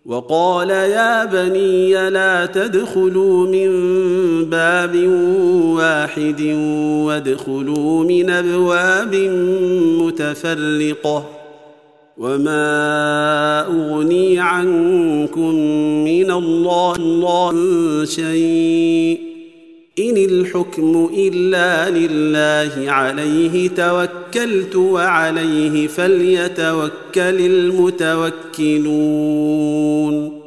وقال يا بني لا تدخلوا من باب واحد وادخلوا من أبواب متفرقة وما أغني عنكم من الله شيء إن الحكم إلا لله عليه توكلت وعليه فليتوكل المتوكلون